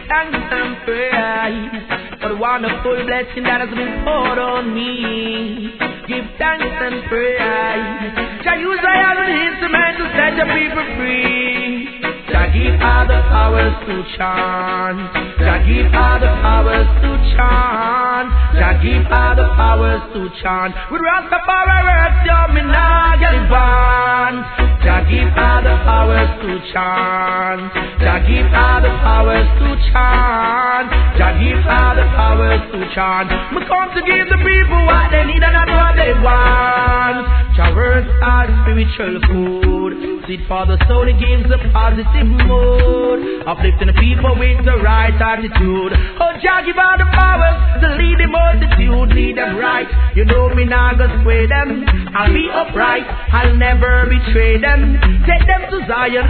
thanks and praise for the wonderful blessing that has been poured on me. Give thanks and praise. Jah use I as an instrument to set the people free. Jah give all the powers to chant. Jah give all the powers to chant. Jah give all the powers to chant. With Rastafari words, yo, me nah get it banned. Jah give all the powers to chant. Jah give all the powers to chant. Jah give all the powers to chant. Me come to give the people what they need and not what they want. Jah words are spiritual food. Seed for the soul, it gives a positive mood. Uplifting the people with the right attitude. Oh, Jah give all the powers to lead the multitude. Lead them right. You know me nah go sway them. I'll be upright. I'll never betray them. Take them to Zion.